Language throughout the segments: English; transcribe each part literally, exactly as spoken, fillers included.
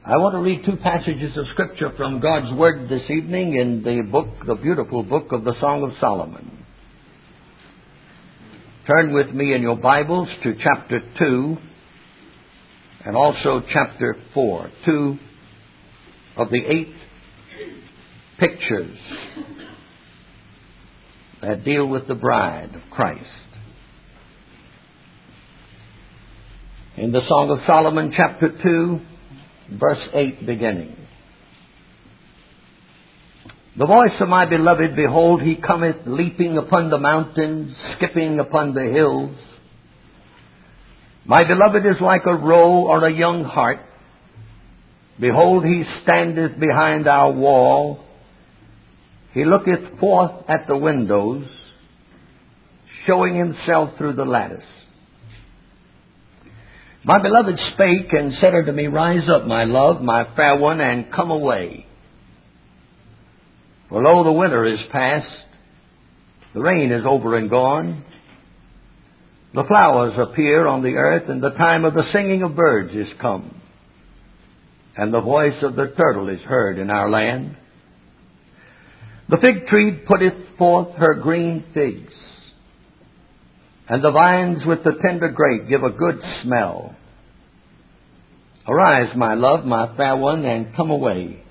I want to read two passages of Scripture from God's Word this evening in the book, the beautiful book of the Song of Solomon. Turn with me in your Bibles to chapter two and also chapter four, two of the eight pictures that deal with the bride of Christ. In the Song of Solomon, chapter two, verse eight beginning. The voice of my beloved, behold, he cometh leaping upon the mountains, skipping upon the hills. My beloved is like a roe or a young hart. Behold, he standeth behind our wall. He looketh forth at the windows, showing himself through the lattice. My beloved spake and said unto me, Rise up, my love, my fair one, and come away. For lo, the winter is past, the rain is over and gone. The flowers appear on the earth, and the time of the singing of birds is come. And the voice of the turtle is heard in our land. The fig tree putteth forth her green figs, and the vines with the tender grape give a good smell. Arise, my love, my fair one, and come away.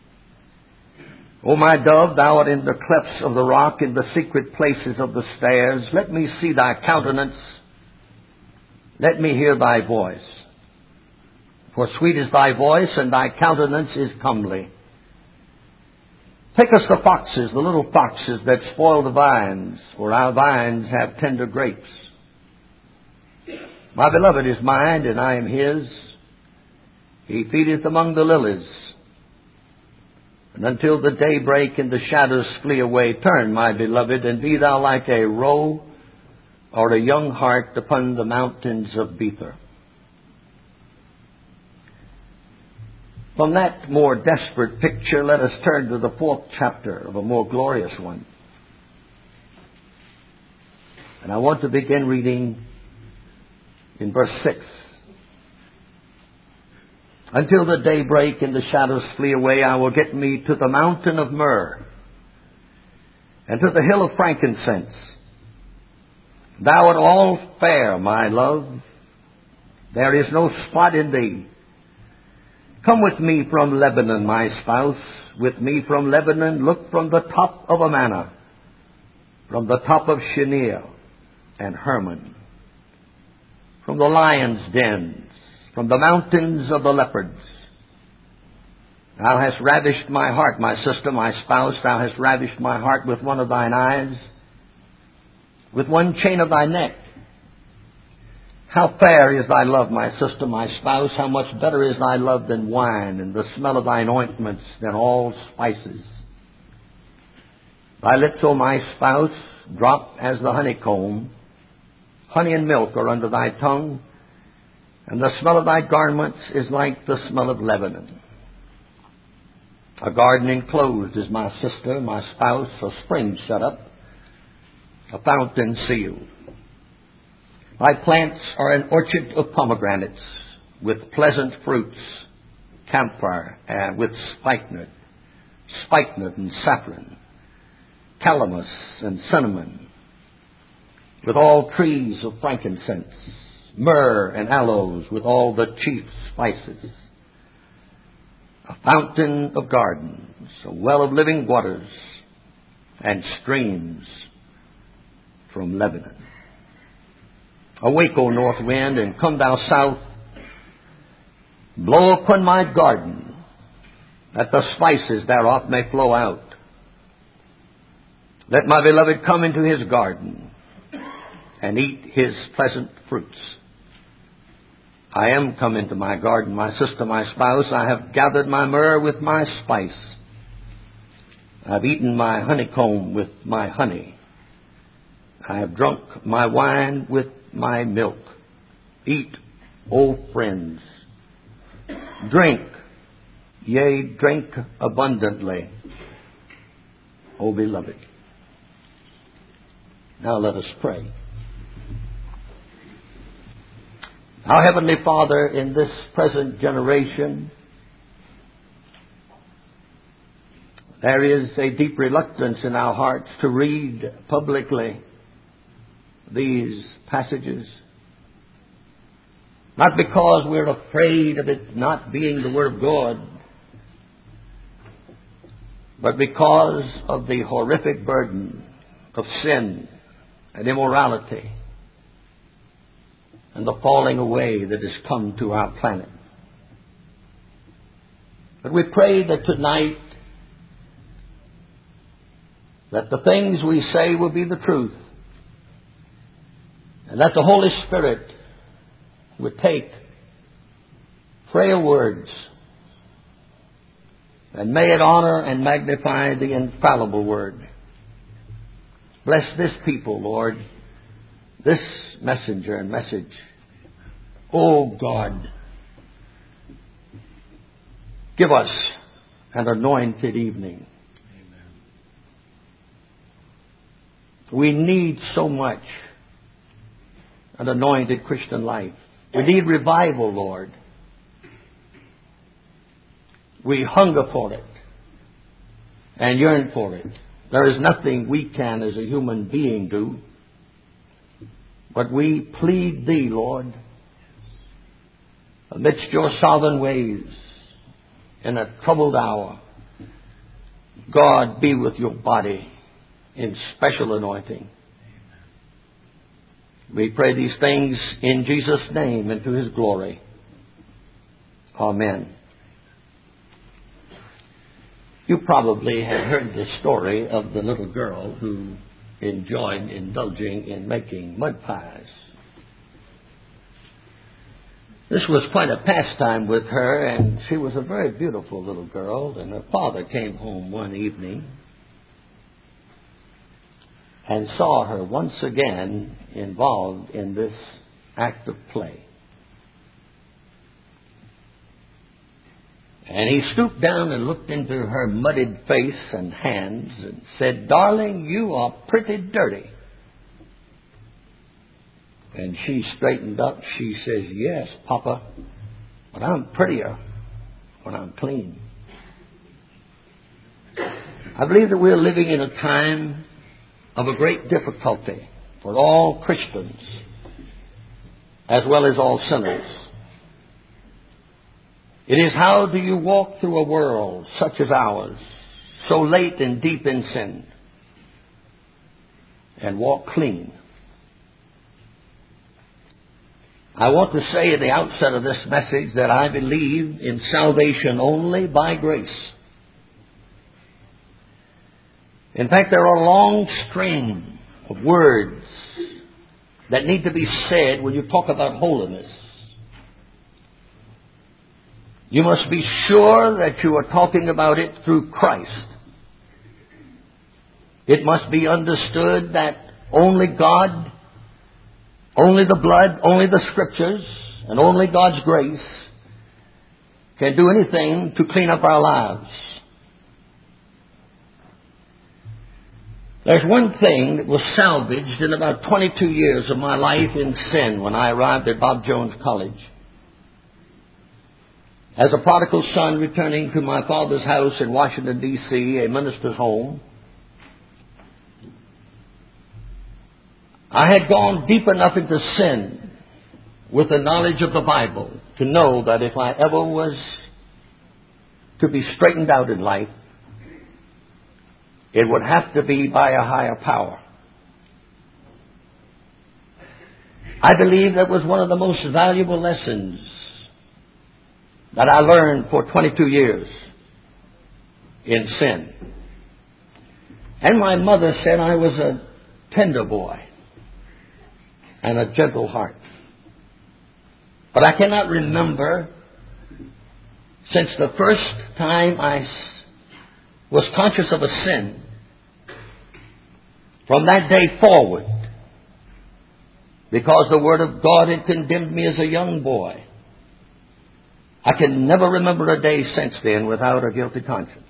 O my dove, thou art in the clefts of the rock, in the secret places of the stairs. Let me see thy countenance. Let me hear thy voice. For sweet is thy voice, and thy countenance is comely. Take us the foxes, the little foxes that spoil the vines, for our vines have tender grapes. My beloved is mine, and I am his. He feedeth among the lilies. And until the day break and the shadows flee away, turn, my beloved, and be thou like a roe or a young hart upon the mountains of Bether. From that more desperate picture, let us turn to the fourth chapter of a more glorious one. And I want to begin reading in verse six. Until the day break and the shadows flee away, I will get me to the mountain of myrrh and to the hill of frankincense. Thou art all fair, my love. There is no spot in thee. Come with me from Lebanon, my spouse. With me from Lebanon, look from the top of Amana, from the top of Shinir and Hermon, from the lion's dens, from the mountains of the leopards. Thou hast ravished my heart, my sister, my spouse. Thou hast ravished my heart with one of thine eyes, with one chain of thy neck. How fair is thy love, my sister, my spouse. How much better is thy love than wine, and the smell of thine ointments than all spices. Thy lips, O my spouse, drop as the honeycomb. Honey and milk are under thy tongue, and the smell of thy garments is like the smell of Lebanon. A garden enclosed is my sister, my spouse, a spring shut up, a fountain sealed. Thy plants are an orchard of pomegranates, with pleasant fruits, camphor, and with spikenard, spikenard and saffron, calamus and cinnamon, with all trees of frankincense, myrrh and aloes, with all the chief spices. A fountain of gardens, a well of living waters, and streams from Lebanon. Awake, O north wind, and come thou south. Blow upon my garden, that the spices thereof may flow out. Let my beloved come into his garden, and eat his pleasant fruits. I am come into my garden, my sister, my spouse. I have gathered my myrrh with my spice. I have eaten my honeycomb with my honey. I have drunk my wine with my milk. Eat, O friends. Drink, yea, drink abundantly, O beloved. Now let us pray. Our Heavenly Father, in this present generation, there is a deep reluctance in our hearts to read publicly these passages. Not because we're afraid of it not being the Word of God, but because of the horrific burden of sin and immorality and the falling away that has come to our planet. But we pray that tonight that the things we say will be the truth, and that the Holy Spirit would take frail words and may it honor and magnify the infallible Word. Bless this people, Lord, this messenger and message. Oh God, give us an anointed evening. Amen. We need so much an anointed Christian life. We need revival, Lord. We hunger for it and yearn for it. There is nothing we can as a human being do, but we plead Thee, Lord, amidst Your sovereign ways in a troubled hour. God, be with Your body in special anointing. We pray these things in Jesus' name and to His glory. Amen. You probably have heard the story of the little girl who enjoyed indulging in making mud pies. This was quite a pastime with her, and she was a very beautiful little girl, and her father came home one evening and saw her once again involved in this act of play. And he stooped down and looked into her muddied face and hands and said, "Darling, you are pretty dirty." And she straightened up. She says, "Yes, Papa, but I'm prettier when I'm clean." I believe that we're living in a time of a great difficulty for all Christians as well as all sinners. It is, how do you walk through a world such as ours, so late and deep in sin, and walk clean? I want to say at the outset of this message that I believe in salvation only by grace. In fact, there are a long string of words that need to be said when you talk about holiness. You must be sure that you are talking about it through Christ. It must be understood that only God, only the blood, only the Scriptures, and only God's grace can do anything to clean up our lives. There's one thing that was salvaged in about twenty-two years of my life in sin when I arrived at Bob Jones College. As a prodigal son returning to my father's house in Washington, D C, a minister's home, I had gone deep enough into sin with the knowledge of the Bible to know that if I ever was to be straightened out in life, it would have to be by a higher power. I believe that was one of the most valuable lessons that I learned for twenty-two years in sin. And my mother said I was a tender boy and a gentle heart. But I cannot remember since the first time I was conscious of a sin, from that day forward, because the Word of God had condemned me as a young boy, I can never remember a day since then without a guilty conscience.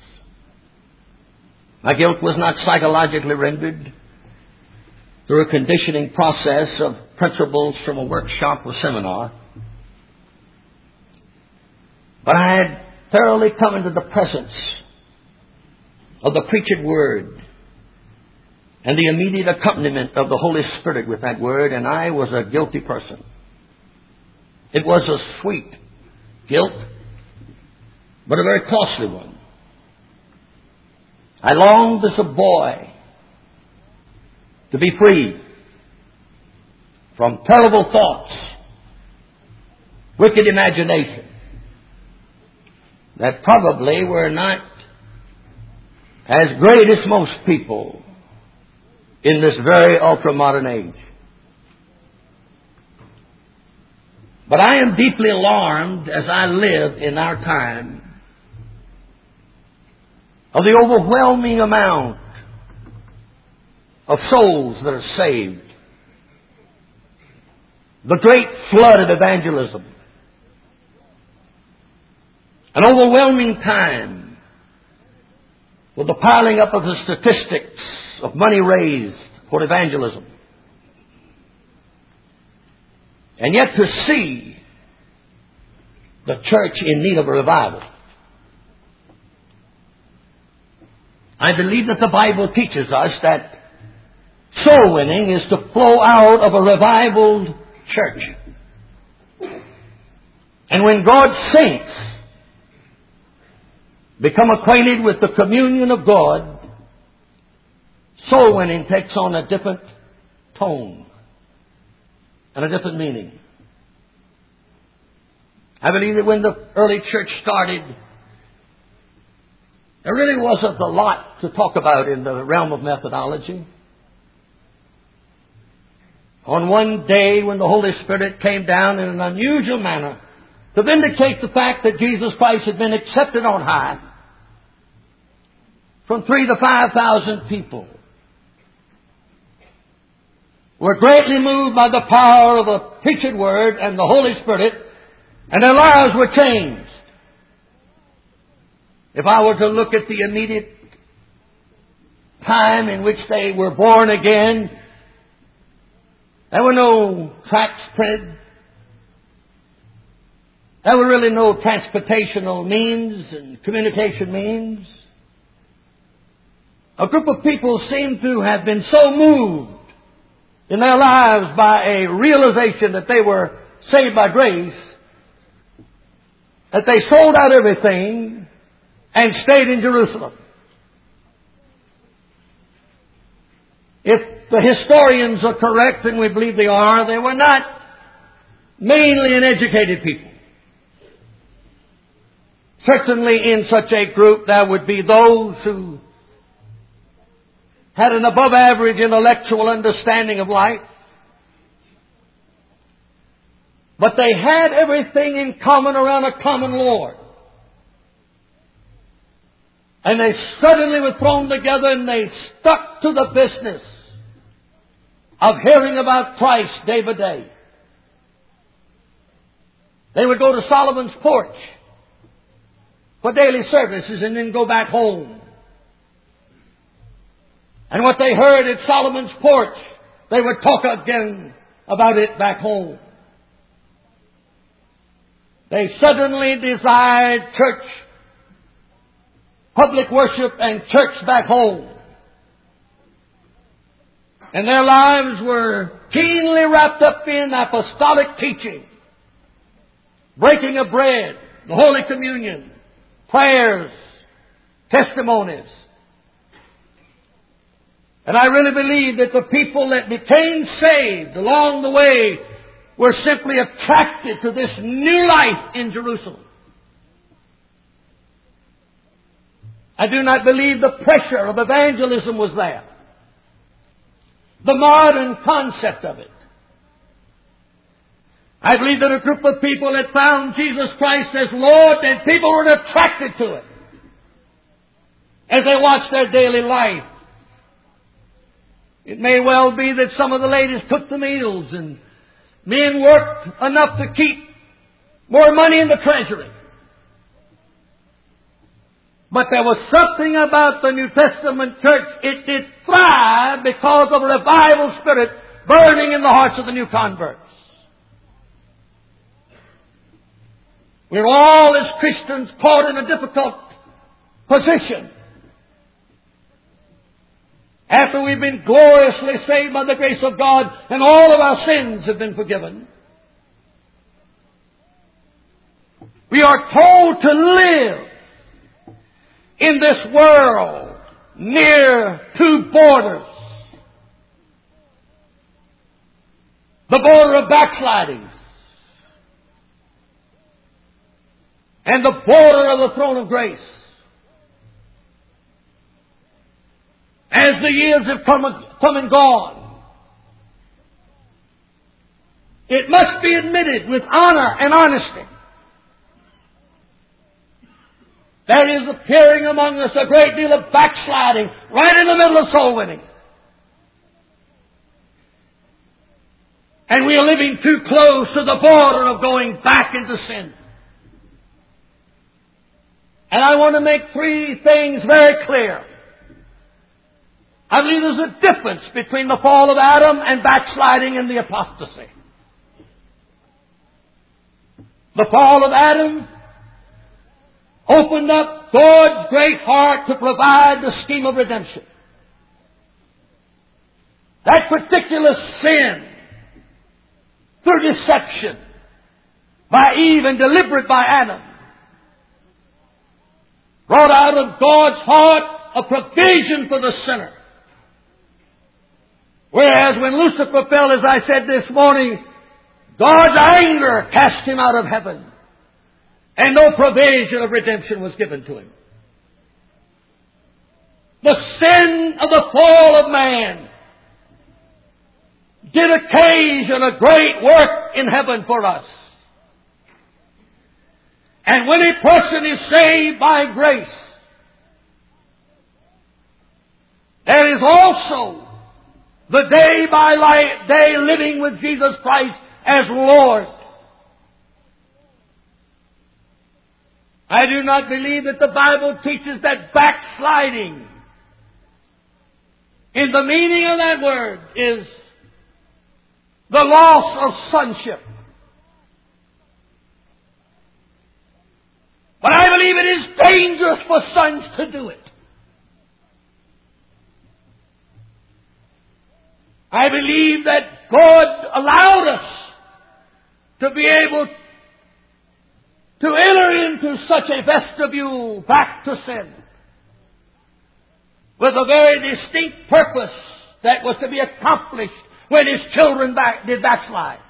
My guilt was not psychologically rendered through a conditioning process of principles from a workshop or seminar, but I had thoroughly come into the presence of the preached Word and the immediate accompaniment of the Holy Spirit with that Word, and I was a guilty person. It was a sweet guilt, but a very costly one. I longed as a boy to be free from terrible thoughts, wicked imagination that probably were not as great as most people in this very ultra-modern age. But I am deeply alarmed as I live in our time of the overwhelming amount of souls that are saved. The great flood of evangelism. An overwhelming time with the piling up of the statistics of money raised for evangelism. And yet to see the church in need of a revival. I believe that the Bible teaches us that soul winning is to flow out of a revivaled church. And when God's saints become acquainted with the communion of God, soul winning takes on a different tone and a different meaning. I believe that when the early church started, there really wasn't a lot to talk about in the realm of methodology. On one day when the Holy Spirit came down in an unusual manner to vindicate the fact that Jesus Christ had been accepted on high, from three to five thousand people were greatly moved by the power of the preached Word and the Holy Spirit, and their lives were changed. If I were to look at the immediate time in which they were born again, there were no tracts printed. There were really no transportational means and communication means. A group of people seemed to have been so moved in their lives by a realization that they were saved by grace that they sold out everything and stayed in Jerusalem. If the historians are correct, and we believe they are, they were not mainly uneducated people. Certainly in such a group there would be those who had an above average intellectual understanding of life. But they had everything in common around a common Lord. And they suddenly were thrown together and they stuck to the business of hearing about Christ day by day. They would go to Solomon's porch for daily services and then go back home. And what they heard at Solomon's porch, they would talk again about it back home. They suddenly desired church, public worship, and church back home. And their lives were keenly wrapped up in apostolic teaching, breaking of bread, the Holy Communion, prayers, testimonies. And I really believe that the people that became saved along the way were simply attracted to this new life in Jerusalem. I do not believe the pressure of evangelism was there. The modern concept of it. I believe that a group of people had found Jesus Christ as Lord, and people were attracted to it as they watched their daily life. It may well be that some of the ladies cooked the meals and men worked enough to keep more money in the treasury. But there was something about the New Testament church. It did thrive because of a revival spirit burning in the hearts of the new converts. We're all as Christians caught in a difficult position. after we've been gloriously saved by the grace of God and all of our sins have been forgiven, we are told to live in this world near two borders. The border of backslidings and the border of the throne of grace. As the years have come, come and gone, it must be admitted with honor and honesty, there is appearing among us a great deal of backsliding right in the middle of soul winning. And we are living too close to the border of going back into sin. And I want to make three things very clear. I believe there's a difference between the fall of Adam and backsliding and the apostasy. The fall of Adam opened up God's great heart to provide the scheme of redemption. That particular sin, through deception by Eve and deliberate by Adam, brought out of God's heart a provision for the sinner. Whereas when Lucifer fell, as I said this morning, God's anger cast him out of heaven, and no provision of redemption was given to him. The sin of the fall of man did occasion a great work in heaven for us. And when a person is saved by grace, there is also the day by life, day living with Jesus Christ as Lord. I do not believe that the Bible teaches that backsliding, in the meaning of that word, is the loss of sonship. But I believe it is dangerous for sons to do it. I believe that God allowed us to be able to enter into such a vestibule back to sin with a very distinct purpose that was to be accomplished when His children back, did backslide.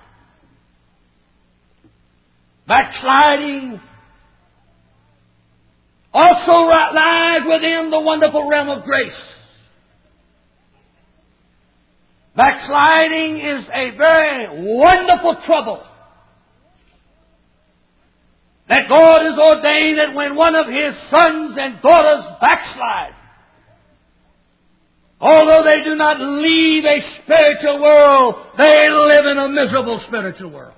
Backsliding also lies within the wonderful realm of grace. Backsliding is a very wonderful trouble that God has ordained that when one of His sons and daughters backslide, although they do not leave a spiritual world, they live in a miserable spiritual world.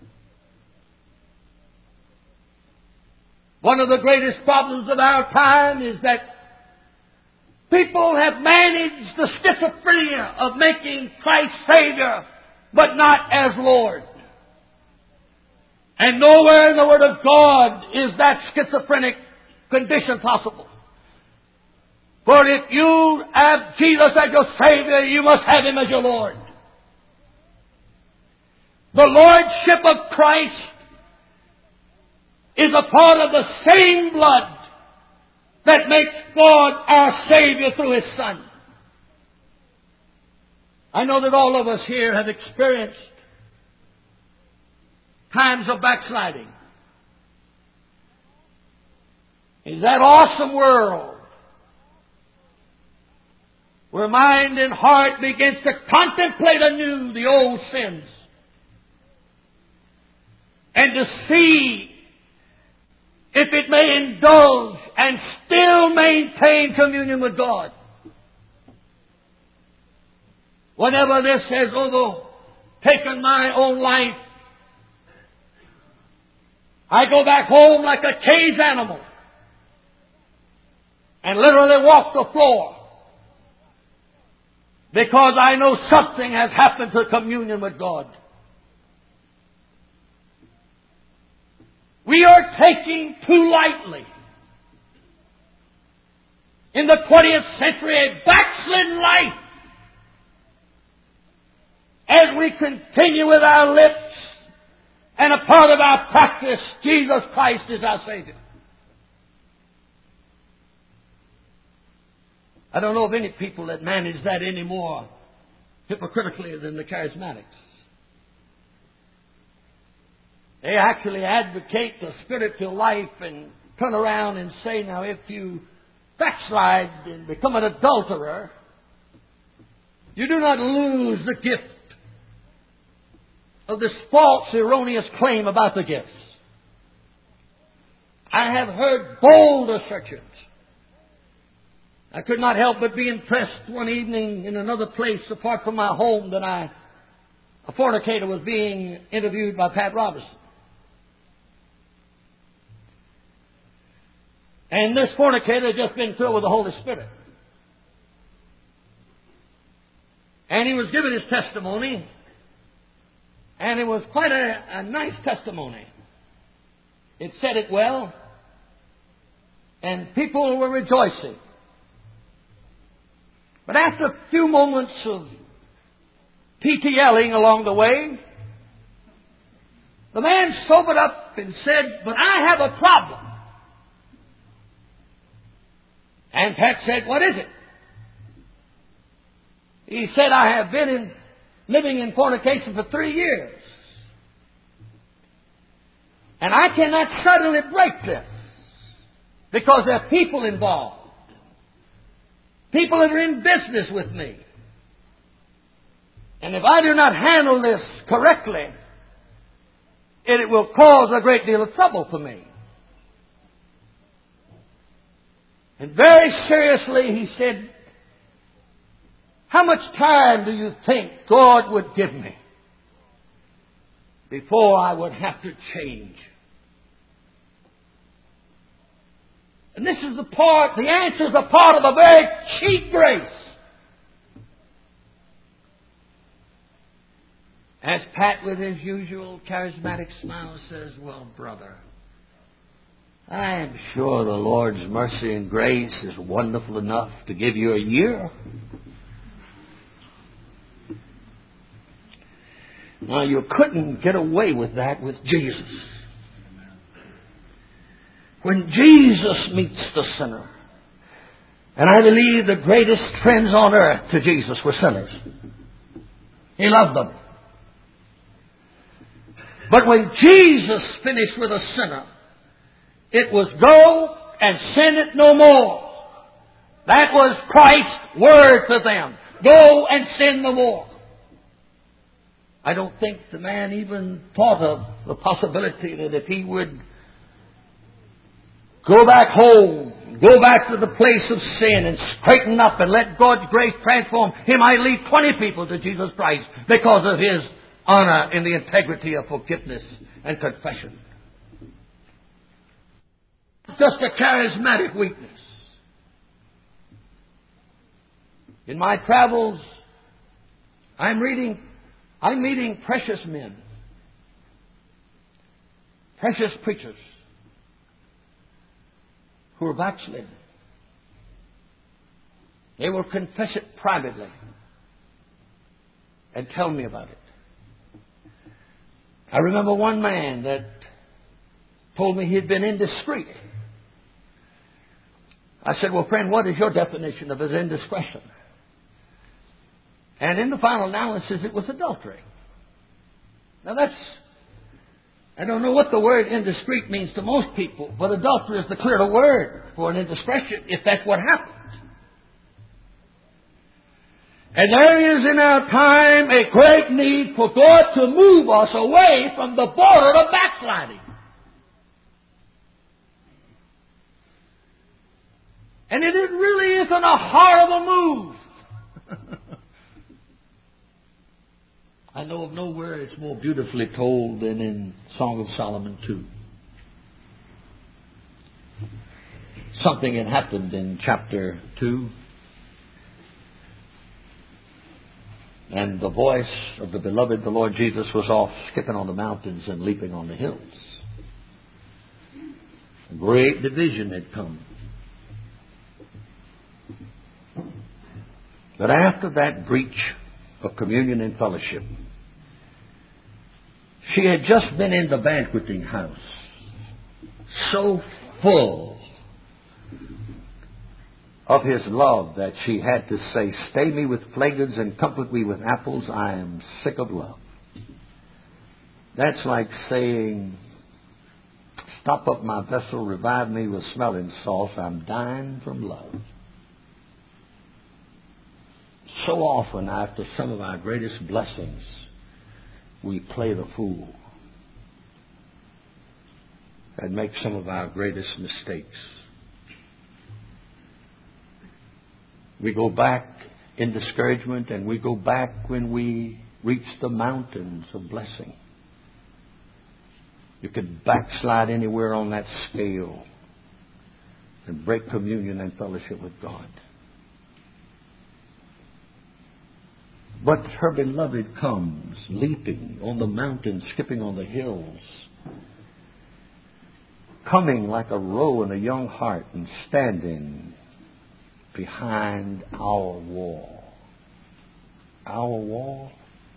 One of the greatest problems of our time is that people have managed the schizophrenia of making Christ Savior, but not as Lord. And nowhere in the Word of God is that schizophrenic condition possible. For if you have Jesus as your Savior, you must have Him as your Lord. The Lordship of Christ is a part of the same blood that makes God our Savior through His Son. I know that all of us here have experienced times of backsliding. In that awesome world where mind and heart begins to contemplate anew the old sins and to see if it may indulge and still maintain communion with God. Whenever this has overtaken my own life, I go back home like a caged animal and literally walk the floor because I know something has happened to communion with God. We are taking too lightly in the twentieth century, a backslidden life, as we continue with our lips and a part of our practice, Jesus Christ is our Savior. I don't know of any people that manage that any more hypocritically than the charismatics. They actually advocate the spiritual life and turn around and say, now, if you backslide and become an adulterer, you do not lose the gift of this false, erroneous claim about the gifts. I have heard bold assertions. I could not help but be impressed one evening in another place apart from my home that I, a fornicator was being interviewed by Pat Robertson. And this fornicator had just been filled with the Holy Spirit. And he was giving his testimony. And it was quite a, a nice testimony. It said it well. And people were rejoicing. But after a few moments of TTLing along the way, the man sobered up and said, but I have a problem. And Pat said, what is it? He said, I have been in, living in fornication for three years. And I cannot suddenly break this because there are people involved. People that are in business with me. And if I do not handle this correctly, it will cause a great deal of trouble for me. And very seriously he said, how much time do you think God would give me before I would have to change? And this is the part, the answer is a part of a very cheap grace. As Pat, with his usual charismatic smile, says, well, brother, I am sure the Lord's mercy and grace is wonderful enough to give you a year. Now, you couldn't get away with that with Jesus. When Jesus meets the sinner, and I believe the greatest friends on earth to Jesus were sinners. He loved them. But when Jesus finished with a sinner, it was go and sin it no more. That was Christ's word to them. Go and sin no more. I don't think the man even thought of the possibility that if he would go back home, go back to the place of sin and straighten up and let God's grace transform, he might lead twenty people to Jesus Christ because of his honor in the integrity of forgiveness and confession. Just a charismatic weakness. In my travels, I'm reading, I'm meeting precious men, precious preachers who are backslidden. They will confess it privately and tell me about it. I remember one man that told me he had been indiscreet. I said, well, friend, what is your definition of his indiscretion? And in the final analysis, it was adultery. Now that's, I don't know what the word indiscreet means to most people, but adultery is the clearer word for an indiscretion if that's what happened. And there is in our time a great need for God to move us away from the border of backsliding. And it really isn't a horrible move. I know of nowhere it's more beautifully told than in Song of Solomon two. Something had happened in chapter two. And the voice of the beloved, the Lord Jesus, was off skipping on the mountains and leaping on the hills. A great division had come. But after that breach of communion and fellowship, she had just been in the banqueting house, so full of his love that she had to say, "Stay me with flagons and comfort me with apples. I am sick of love." That's like saying, "Stop up my vessel, revive me with smelling salts. I'm dying from love." So often, after some of our greatest blessings, we play the fool and make some of our greatest mistakes. We go back in discouragement, and we go back when we reach the mountains of blessing. You could backslide anywhere on that scale and break communion and fellowship with God. But her beloved comes, leaping on the mountains, skipping on the hills, coming like a roe in a young hart and standing behind our wall. Our wall?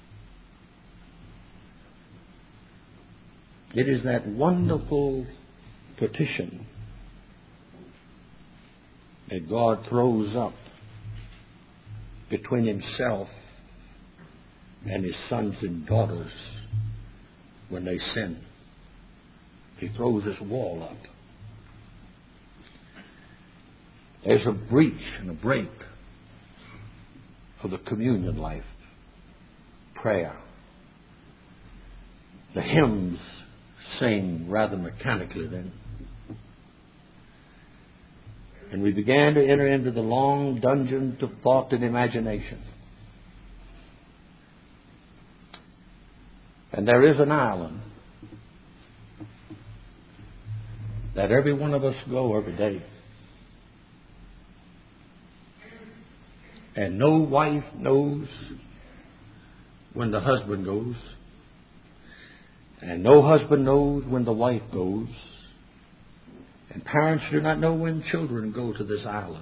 It is that wonderful petition that God throws up between himself and his sons and daughters when they sin. He throws this wall up. There's a breach and a break of the communion life. Prayer. The hymns sing rather mechanically then. And we began to enter into the long dungeons of thought and imagination. And there is an island that every one of us go every day. And no wife knows when the husband goes. And no husband knows when the wife goes. And parents do not know when children go to this island.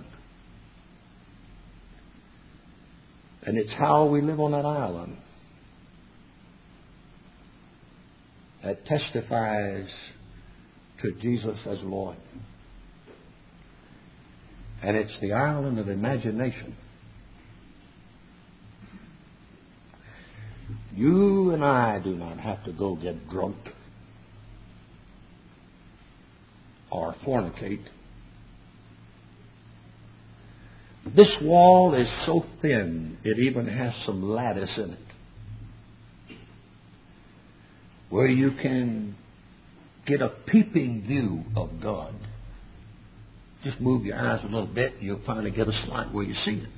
And it's how we live on that island that testifies to Jesus as Lord. And it's the island of imagination. You and I do not have to go get drunk or fornicate. This wall is so thin, it even has some lattice in it, where you can get a peeping view of God. Just move your eyes a little bit, and you'll finally get a slot where you see it.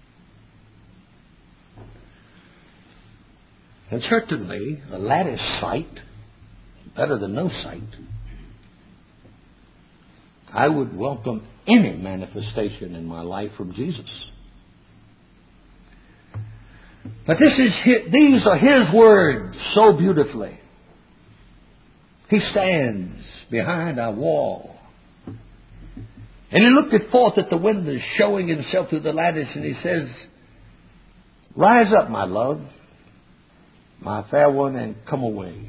And certainly, a lattice sight is better than no sight. I would welcome any manifestation in my life from Jesus. But this is his, these are His words so beautifully. He stands behind our wall. And He looked forth at the windows, showing Himself through the lattice, and He says, "Rise up, my love, my fair one, and come away.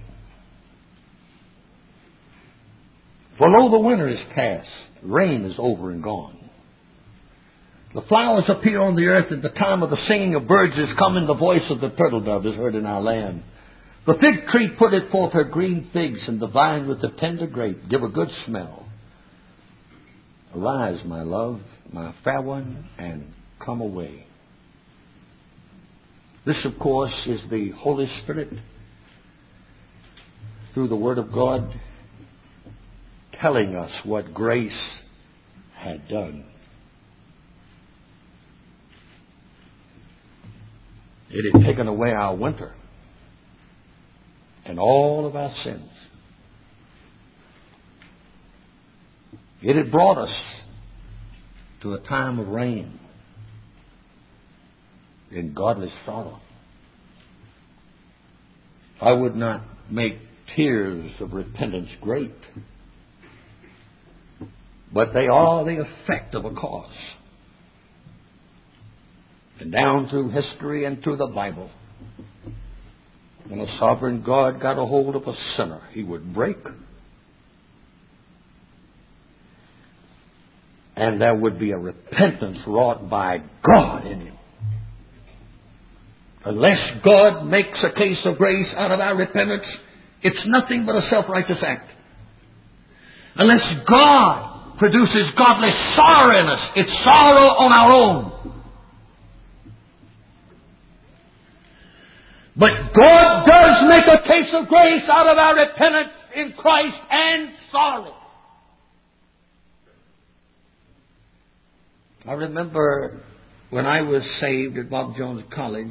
For lo, the winter is past, rain is over and gone. The flowers appear on the earth, and the time of the singing of birds is come, and the voice of the turtle dove is heard in our land. The fig tree putteth forth her green figs, and the vine with the tender grape give a good smell. Arise, my love, my fair one, and come away." This, of course, is the Holy Spirit through the Word of God telling us what grace had done. It had taken away our winter and all of our sins. It had brought us to a time of rain in godly sorrow. I would not make tears of repentance great, but they are the effect of a cause. and down through history and through the Bible, when a sovereign God got a hold of a sinner, He would break, and there would be a repentance wrought by God in him. Unless God makes a case of grace out of our repentance, it's nothing but a self-righteous act. Unless God produces godly sorrow in us, it's sorrow on our own. But God does make a case of grace out of our repentance in Christ and sorrow. I remember when I was saved at Bob Jones College,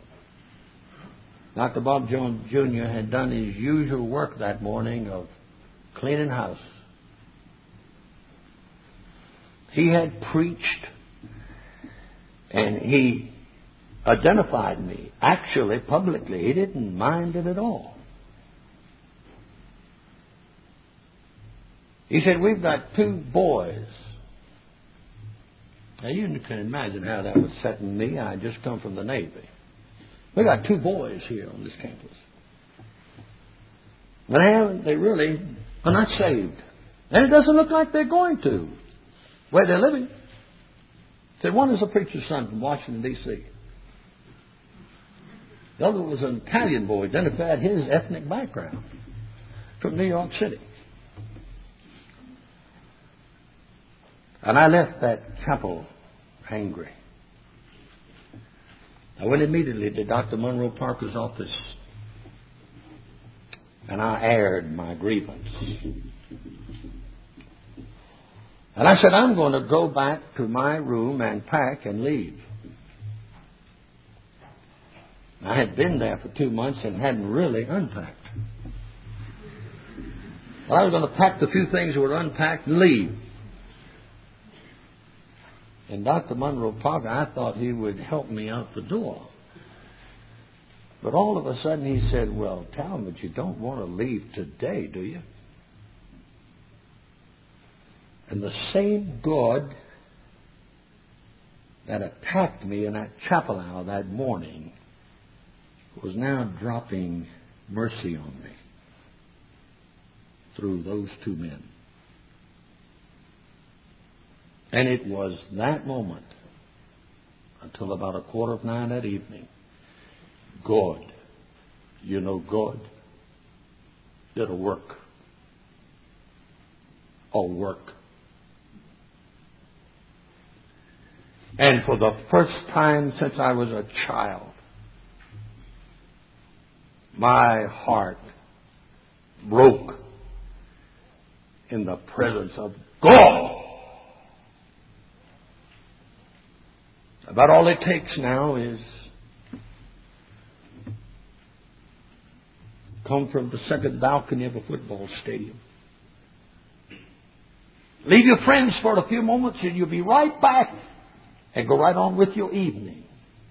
Doctor Bob Jones Junior had done his usual work that morning of cleaning house. He had preached, and he identified me, actually, publicly. He didn't mind it at all. He said, we've got two boys. Now, you can imagine how that was setting me. I had just come from the Navy. We've got two boys here on this campus. But they, haven't, they really are not saved. And it doesn't look like they're going to, where they're living. He said, one is a preacher's son from Washington, D C The other was an Italian boy, identified his ethnic background, from New York City. And I left that chapel angry. I went immediately to Doctor Monroe Parker's office, and I aired my grievance. And I said, I'm going to go back to my room and pack and leave. I had been there for two months and hadn't really unpacked. Well, I was going to pack the few things that were unpacked and leave. And Doctor Monroe Parker, I thought he would help me out the door. But all of a sudden he said, well, Talmud, you don't want to leave today, do you? And the same God that attacked me in that chapel hour that morning was now dropping mercy on me through those two men. And it was that moment, until about a quarter of nine that evening, God, you know God, did a work. A work. And for the first time since I was a child, my heart broke in the presence of God. About all it takes now is come from the second balcony of a football stadium. Leave your friends for a few moments and you'll be right back and go right on with your evening.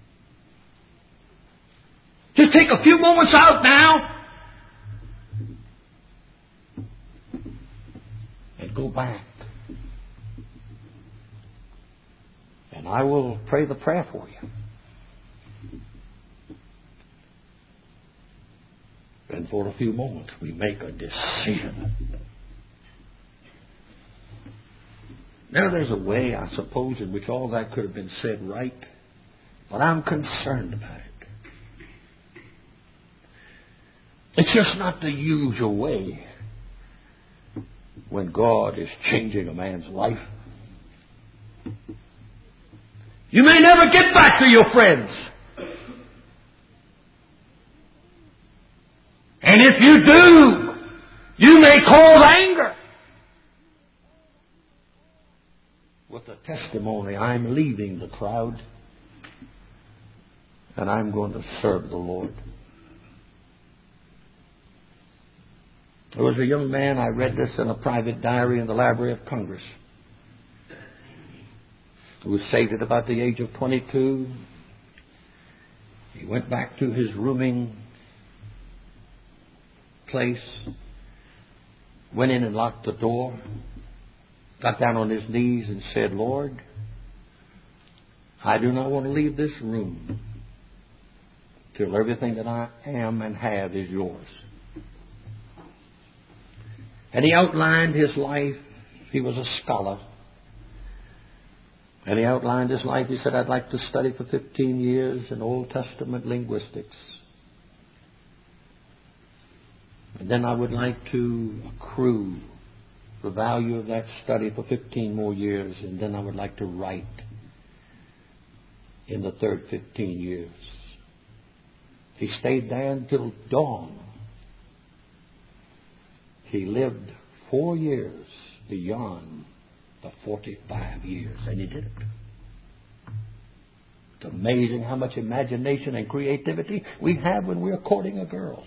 Just take a few moments out now and go back. And I will pray the prayer for you. And for a few moments we make a decision. Now there's a way, I suppose, in which all that could have been said right, but I'm concerned about it. It's just not the usual way when God is changing a man's life. You may never get back to your friends. And if you do, you may cause anger. With the testimony, I'm leaving the crowd and I'm going to serve the Lord. There was a young man, I read this in a private diary in the Library of Congress, who was saved at about the age of twenty-two. He went back to his rooming place, went in and locked the door, got down on his knees and said, Lord, I do not want to leave this room till everything that I am and have is yours. And he outlined his life. He was a scholar. And he outlined his life. He said, I'd like to study for fifteen years in Old Testament linguistics. And then I would like to accrue the value of that study for fifteen more years. And then I would like to write in the third fifteen years. He stayed there until dawn. He lived four years beyond the forty-five years, and he did it. It's amazing how much imagination and creativity we have when we're courting a girl.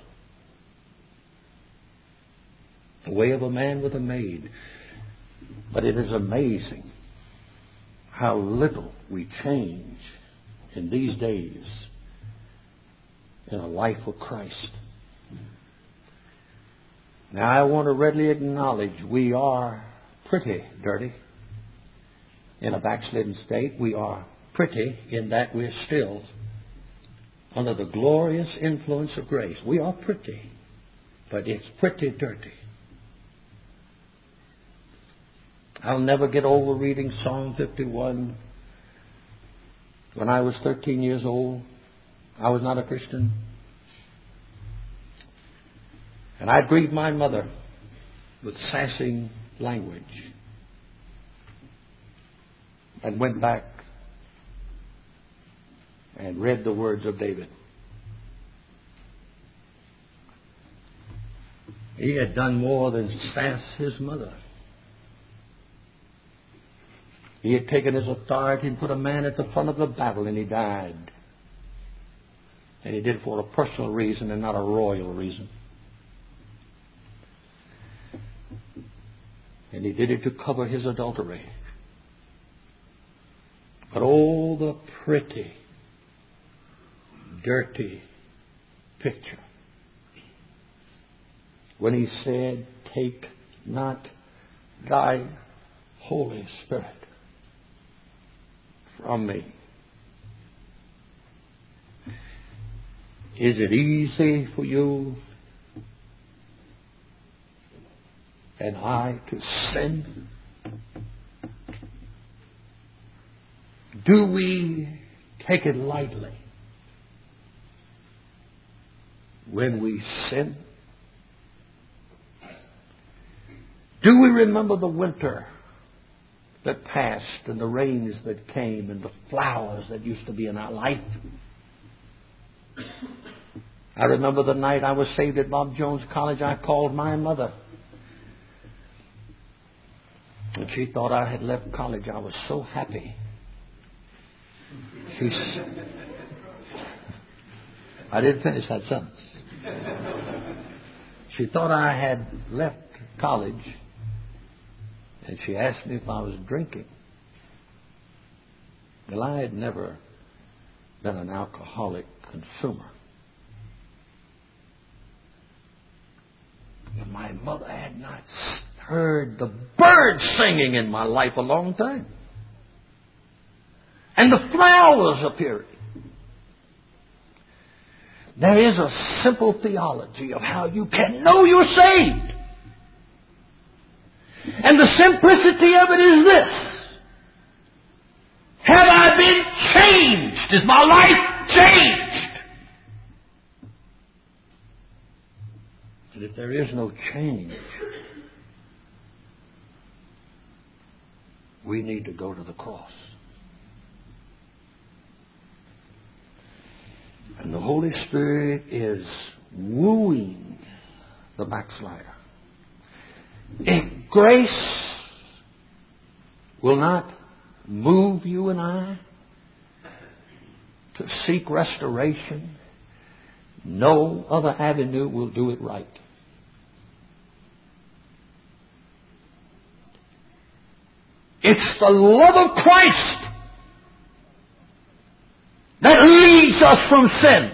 The way of a man with a maid. But it is amazing how little we change in these days in a life of Christ. Now, I want to readily acknowledge we are pretty dirty in a backslidden state. We are pretty in that we're still under the glorious influence of grace. We are pretty, but it's pretty dirty. I'll never get over reading Psalm fifty-one. When I was thirteen years old, I was not a Christian. And I grieved my mother with sassing language and went back and read the words of David. He had done more than sass his mother. He had taken his authority and put a man at the front of the battle, and he died. And he did it for a personal reason and not a royal reason. And he did it to cover his adultery. But oh, the pretty, dirty picture. When he said, take not thy Holy Spirit from me. Is it easy for you and I to sin? Do we take it lightly when we sin? Do we remember the winter that passed and the rains that came and the flowers that used to be in our life? I remember the night I was saved at Bob Jones College. I called my mother. And she thought I had left college. I was so happy. She, I didn't finish that sentence. She thought I had left college, and she asked me if I was drinking. Well, I had never been an alcoholic consumer. But my mother had not heard the birds singing in my life a long time. And the flowers appearing. There is a simple theology of how you can know you're saved. And the simplicity of it is this. Have I been changed? Is my life changed? And if there is no change, we need to go to the cross. And the Holy Spirit is wooing the backslider. If grace will not move you and I to seek restoration, no other avenue will do it right. It's the love of Christ that leads us from sin.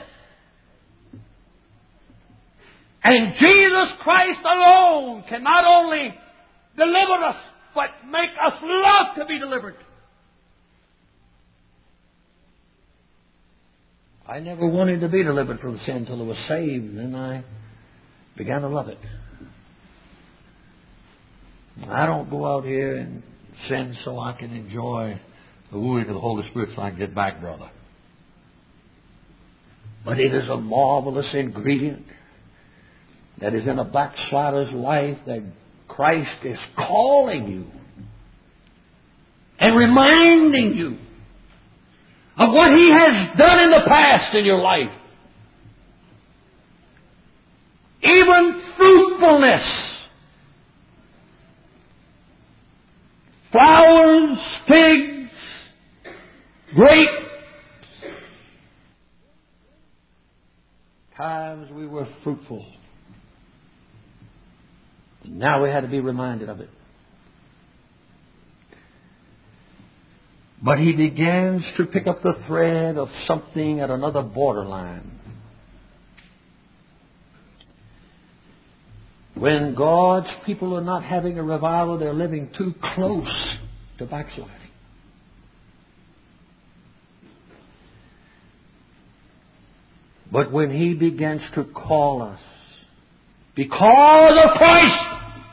And Jesus Christ alone can not only deliver us, but make us love to be delivered. I never wanted to be delivered from sin until I was saved, and then I began to love it. I don't go out here and sin so I can enjoy the wooing of the Holy Spirit so I can get back, brother. But it is a marvelous ingredient that is in a backslider's life, that Christ is calling you and reminding you of what He has done in the past in your life. Even fruitfulness. Flowers, figs, grapes. Times we were fruitful. Now we had to be reminded of it. But he begins to pick up the thread of something at another borderline. When God's people are not having a revival, they're living too close to backsliding. But when He begins to call us, because of Christ,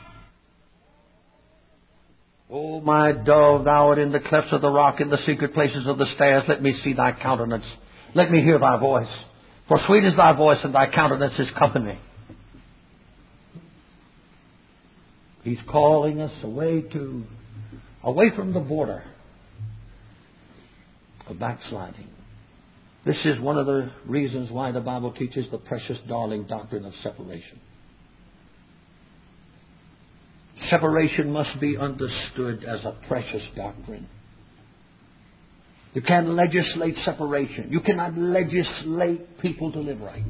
O my dove, thou art in the clefts of the rock, in the secret places of the stairs, let me see thy countenance. Let me hear thy voice. For sweet is thy voice, and thy countenance is company. He's calling us away to, away from the border of backsliding. This is one of the reasons why the Bible teaches the precious darling doctrine of separation. Separation must be understood as a precious doctrine. You can't legislate separation. You cannot legislate people to live right.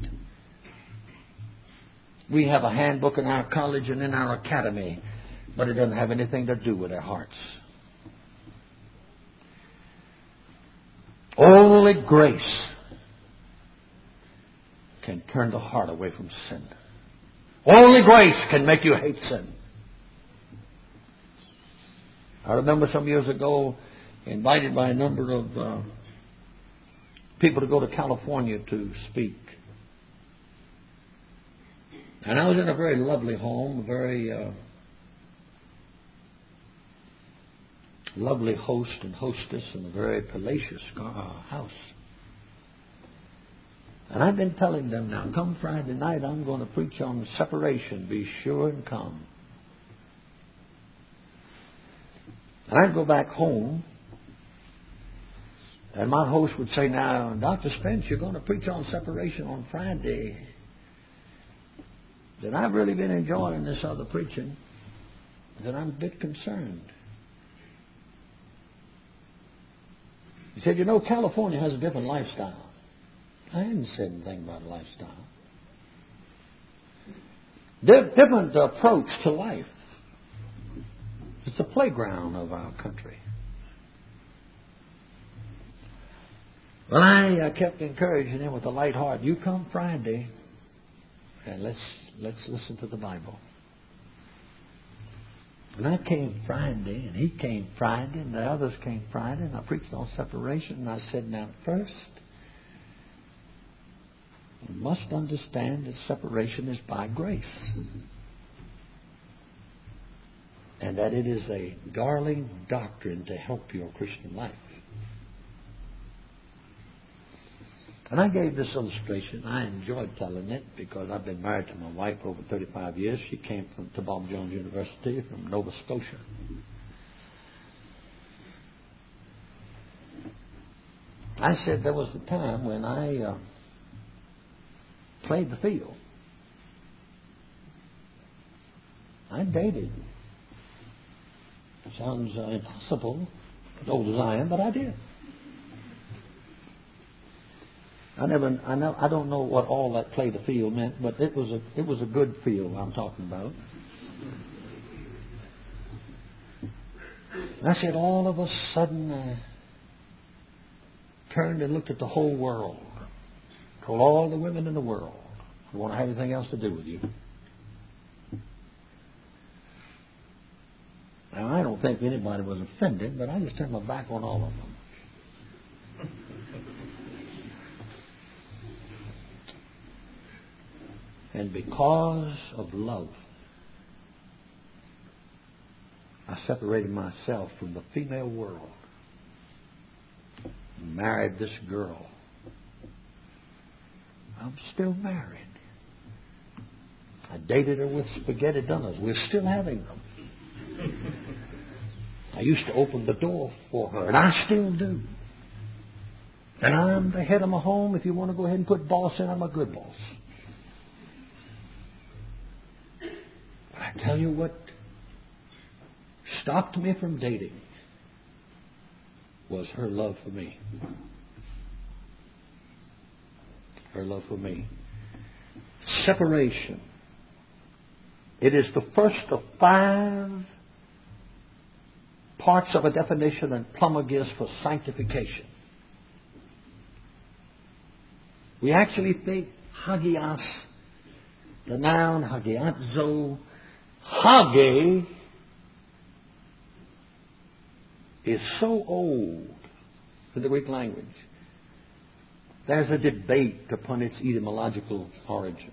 We have a handbook in our college and in our academy, but it doesn't have anything to do with their hearts. Only grace can turn the heart away from sin. Only grace can make you hate sin. I remember some years ago, invited by a number of uh, people to go to California to speak. And I was in a very lovely home, a very uh, lovely host and hostess, and a very palatial uh, house. And I've been telling them now, come Friday night, I'm going to preach on separation. Be sure and come. And I'd go back home, and my host would say, now, Doctor Spence, you're going to preach on separation on Friday. Then I've really been enjoying this other preaching. Then I'm a bit concerned. He said, you know, California has a different lifestyle. I hadn't said anything about a lifestyle. Di- different approach to life. It's the playground of our country. Well, I uh, kept encouraging him with a light heart. You come Friday, and let's let's listen to the Bible. And I came Friday, and he came Friday, and the others came Friday, and I preached on separation. And I said, now, first, you must understand that separation is by grace. And that it is a darling doctrine to help your Christian life. And I gave this illustration. I enjoyed telling it because I've been married to my wife for over thirty-five years. She came from to Bob Jones University from Nova Scotia. I said there was a time when I uh, played the field. I dated. Sounds uh, impossible, as old as I am, but I did. I never, I know, I don't know what all that play the field meant, but it was a, it was a good field I'm talking about. And I said, all of a sudden, I turned and looked at the whole world. Told all the women in the world, I don't want to have anything else to do with you. Now, I don't think anybody was offended, but I just turned my back on all of them. And because of love, I separated myself from the female world and married this girl. I'm still married. I dated her with spaghetti dinners. We're still having them. I used to open the door for her, and I still do. And I'm the head of my home. If you want to go ahead and put boss in, I'm a good boss. But I tell you what stopped me from dating was her love for me. Her love for me. Separation. It is the first of five parts of a definition that Plummer gives for sanctification. We actually think hagios, the noun hagiazo, hage, is so old in the Greek language. There's a debate upon its etymological origin.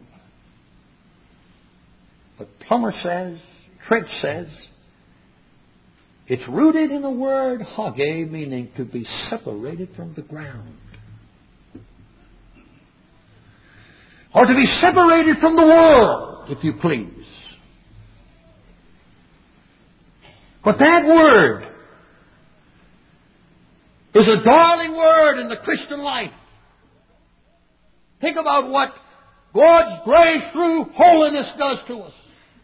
But Plummer says, Trench says, it's rooted in the word hage, meaning to be separated from the ground. Or to be separated from the world, if you please. But that word is a darling word in the Christian life. Think about what God's grace through holiness does to us.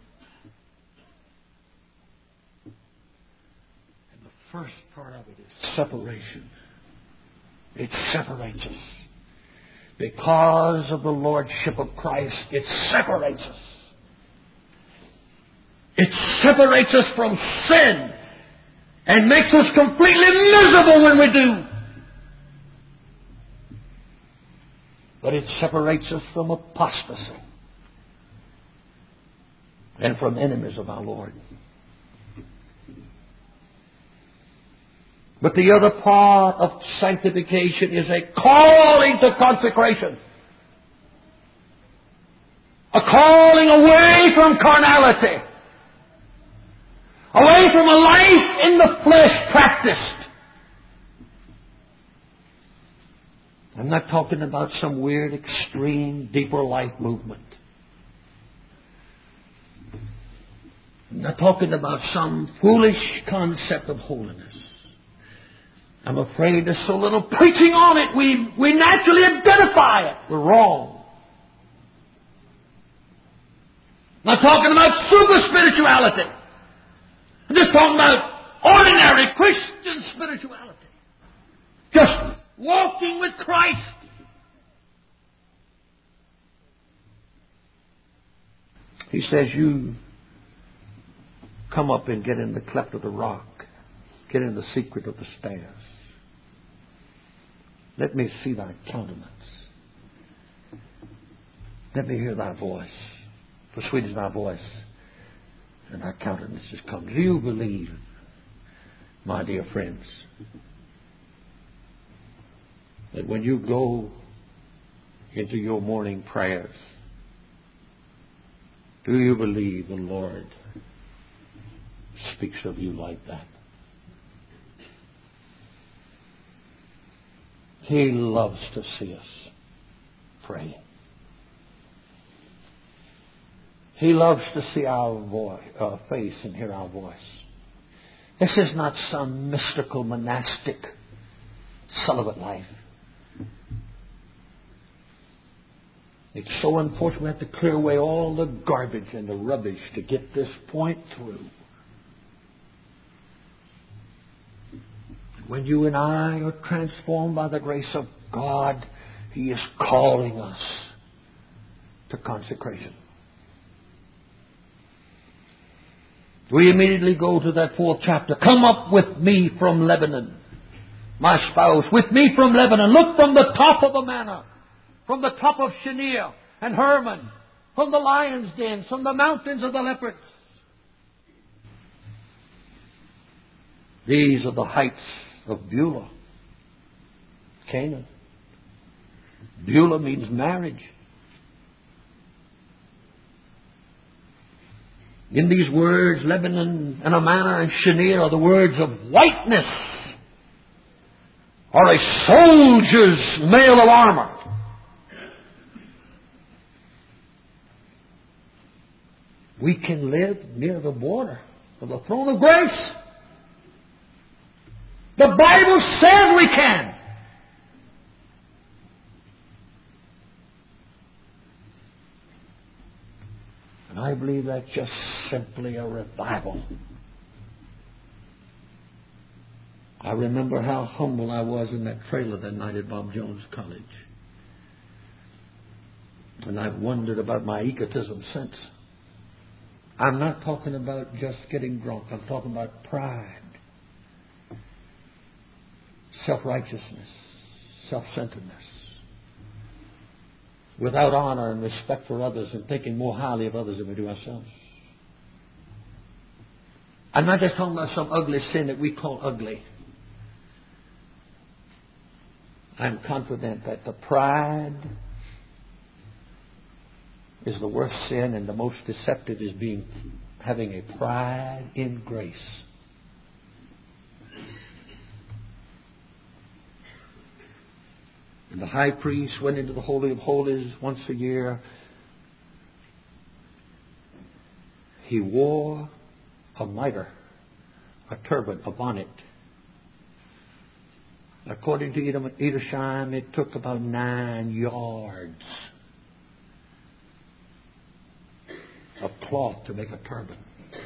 And the first part of it is separation. It separates us. Because of the Lordship of Christ, it separates us. It separates us from sin and makes us completely miserable when we do. But it separates us from apostasy and from enemies of our Lord. But the other part of sanctification is a calling to consecration. A calling away from carnality. Away from a life in the flesh practiced. I'm not talking about some weird, extreme, deeper life movement. I'm not talking about some foolish concept of holiness. I'm afraid there's so little preaching on it, we, we naturally identify it. We're wrong. I'm not talking about super spirituality. I'm just talking about ordinary Christian spirituality. Just walking with Christ. He says, you come up and get in the cleft of the rock. Get in the secret of the stairs. Let me see thy countenance. Let me hear thy voice. For sweet is thy voice, and thy countenance is come. Do you believe, my dear friends, that when you go into your morning prayers, do you believe the Lord speaks of you like that? He loves to see us praying. He loves to see our voice, uh, face and hear our voice. This is not some mystical, monastic, celibate life. It's so unfortunate we have to clear away all the garbage and the rubbish to get this point through. When you and I are transformed by the grace of God, He is calling us to consecration. We immediately go to that fourth chapter. Come up with me from Lebanon, my spouse, with me from Lebanon. Look from the top of Amana, from the top of Shenir and Hermon, from the lion's dens, from the mountains of the leopards. These are the heights of Beulah, Canaan. Beulah means marriage. In these words, Lebanon and Amana and Shinir are the words of whiteness, or a soldier's mail of armor. We can live near the border of the throne of grace. The Bible says we can. And I believe that's just simply a revival. I remember how humble I was in that trailer that night at Bob Jones College. And I've wondered about my egotism since. I'm not talking about just getting drunk. I'm talking about pride, self-righteousness, self-centeredness, without honor and respect for others and thinking more highly of others than we do ourselves. I'm not just talking about some ugly sin that we call ugly. I'm confident that the pride is the worst sin, and the most deceptive is being having a pride in grace. And the high priest went into the Holy of Holies once a year. He wore a mitre, a turban, a bonnet. According to Edersheim, it took about nine yards of cloth to make a turban.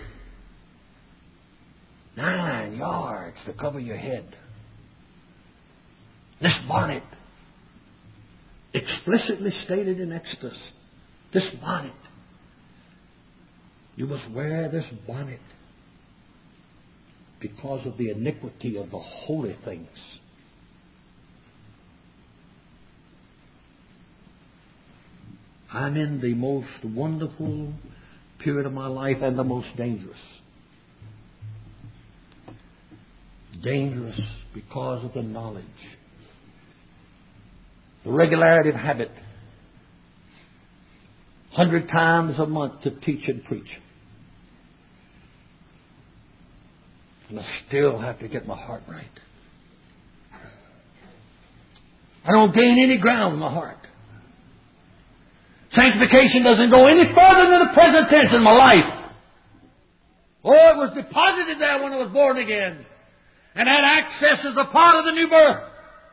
Nine yards to cover your head. This bonnet, explicitly stated in Exodus, this bonnet, you must wear this bonnet because of the iniquity of the holy things. I'm in the most wonderful period of my life and the most dangerous. Dangerous because of the knowledge, the regularity of habit, hundred times a month to teach and preach. And I still have to get my heart right. I don't gain any ground in my heart. Sanctification doesn't go any further than the present tense in my life. Oh, it was deposited there when I was born again. And that access is a part of the new birth.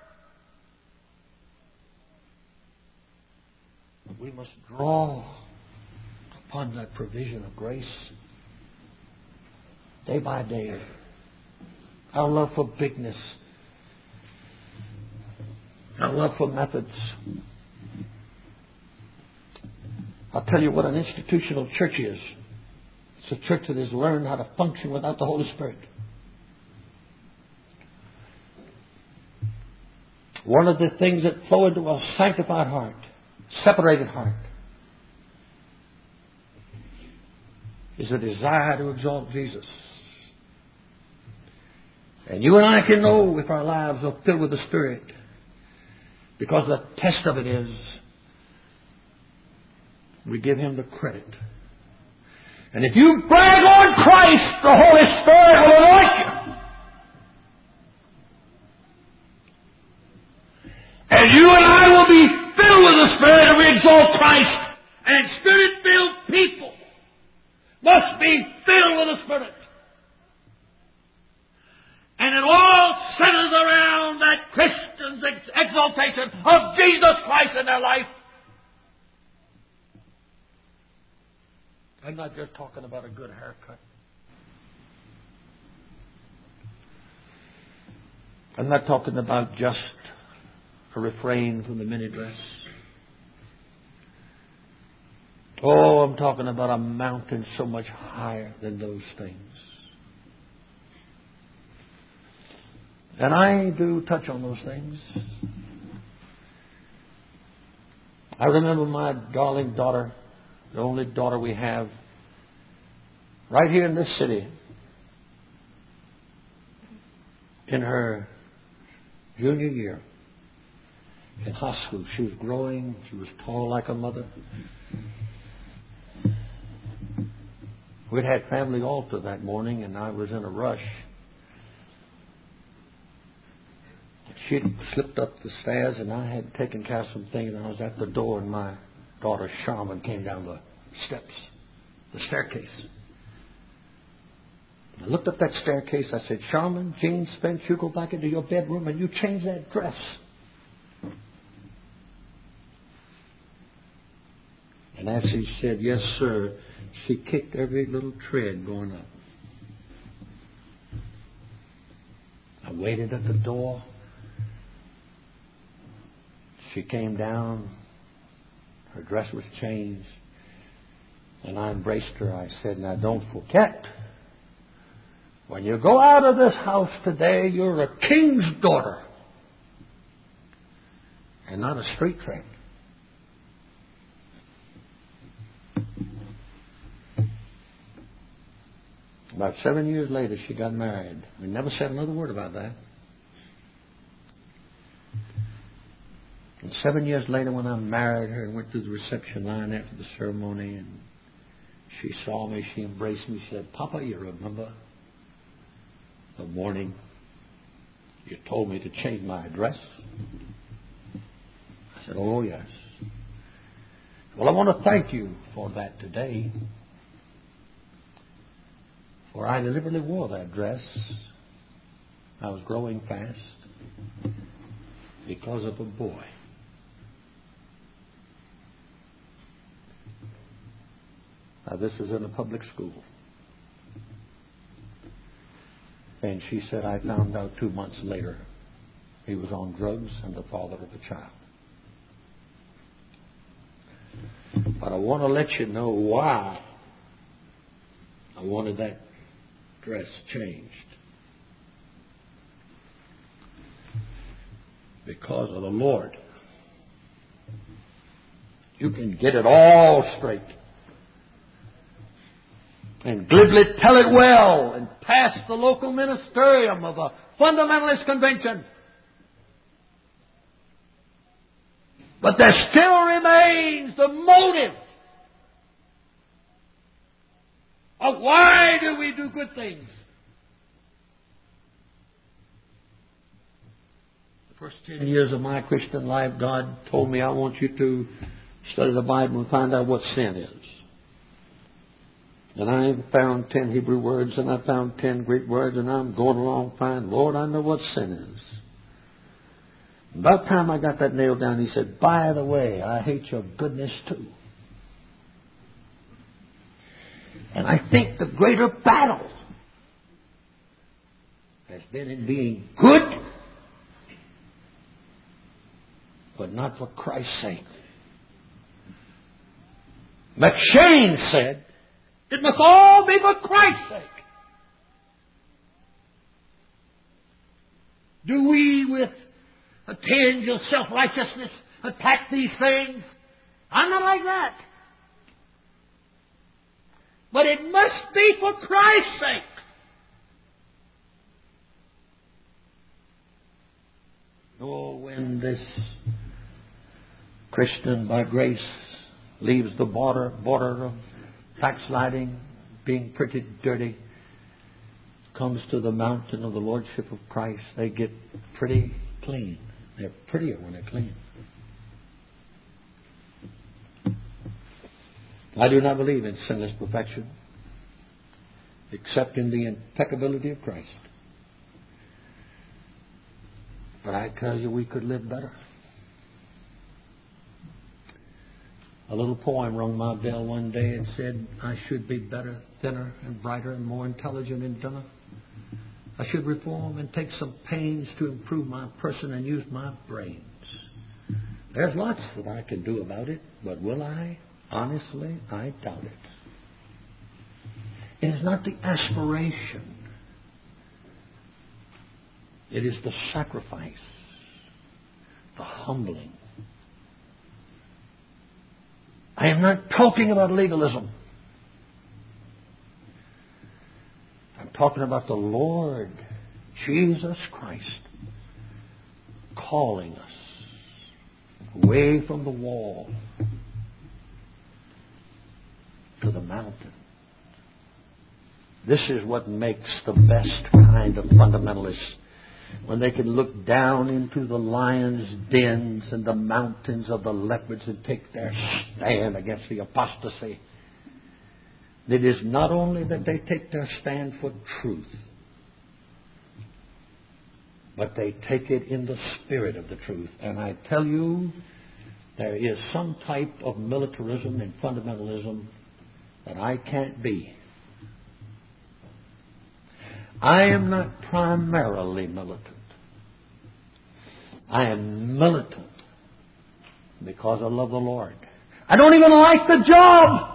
But we must draw upon that provision of grace day by day. Our love for bigness, our love for methods. I'll tell you what an institutional church is. It's a church that has learned how to function without the Holy Spirit. One of the things that flow into a sanctified heart, separated heart, is a desire to exalt Jesus. And you and I can know if our lives are filled with the Spirit, because the test of it is we give Him the credit. And if you brag on Christ, the Holy Spirit will anoint you. And you and I will be filled with the Spirit, and we exalt Christ. And Spirit-filled people must be filled with the Spirit. And it all centers around that Christian's ex- exaltation of Jesus Christ in their life. I'm not just talking about a good haircut. I'm not talking about just a refrain from the mini dress. Oh, I'm talking about a mountain so much higher than those things. And I do touch on those things. I remember my darling daughter, the only daughter we have, right here in this city, in her junior year in high school. She was growing. She was tall like her mother. We'd had family altar that morning, and I was in a rush. She'd slipped up the stairs, and I had taken care of some things, and I was at the door, and my daughter Charmin came down the steps, the staircase. I looked up that staircase. I said, Charmin, Jean Spence, you go back into your bedroom and you change that dress. And as she said, yes, sir, she kicked every little tread going up. I waited at the door. She came down. Her dress was changed. And I embraced her. I said, now don't forget, when you go out of this house today, you're a king's daughter and not a street train. About seven years later, she got married. We never said another word about that. And seven years later, when I married her and went through the reception line after the ceremony, and she saw me, she embraced me, she said, Papa, you remember the morning you told me to change my address? I said, oh, yes. Well, I want to thank you for that today. For I deliberately wore that dress. I was growing fast because of a boy. Now, this is in a public school. And she said, I found out two months later he was on drugs and the father of a child. But I want to let you know why I wanted that dress changed. Because of the Lord. You can get it all straight and glibly tell it well and pass the local ministerium of a fundamentalist convention. But there still remains the motive of why do we do good things. The first ten years of my Christian life, God told me, I want you to study the Bible and find out what sin is. And I found ten Hebrew words, and I found ten Greek words, and I'm going along fine. Lord, I know what sin is. About the time I got that nailed down, he said, by the way, I hate your goodness too. And I think the greater battle has been in being good, but not for Christ's sake. McShane said, it must all be for Christ's sake. Do we, with a tinge of self-righteousness, attack these things? I'm not like that. But it must be for Christ's sake. Oh, when this Christian by grace leaves the border, border of backsliding, being pretty dirty, comes to the mountain of the Lordship of Christ, they get pretty clean. They're prettier when they're clean. I do not believe in sinless perfection, except in the impeccability of Christ. But I tell you, we could live better. A little poem rung my bell one day and said, I should be better, thinner, and brighter, and more intelligent and dunner. I should reform and take some pains to improve my person and use my brains. There's lots that I can do about it, but will I? Honestly, I doubt it. It is not the aspiration. It is the sacrifice, the humbling. I am not talking about legalism. I'm talking about the Lord Jesus Christ calling us away from the wall to the mountain This is what makes the best kind of fundamentalists. When they can look down into the lions' dens and the mountains of the leopards and take their stand against the apostasy. It is not only that they take their stand for truth, but they take it in the spirit of the truth. And I tell you, there is some type of militarism and fundamentalism that I can't be. I am not primarily militant. I am militant because I love the Lord. I don't even like the job.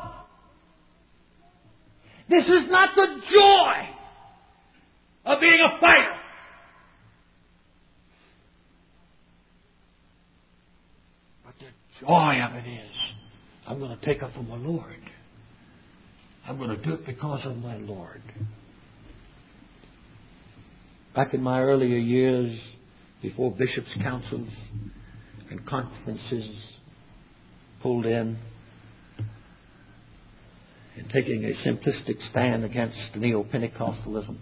This is not the joy of being a fighter. But the joy of it is, I'm going to take up for my Lord. I'm going to do it because of my Lord. Back in my earlier years, before bishops' councils and conferences pulled in, and taking a simplistic stand against neo-Pentecostalism.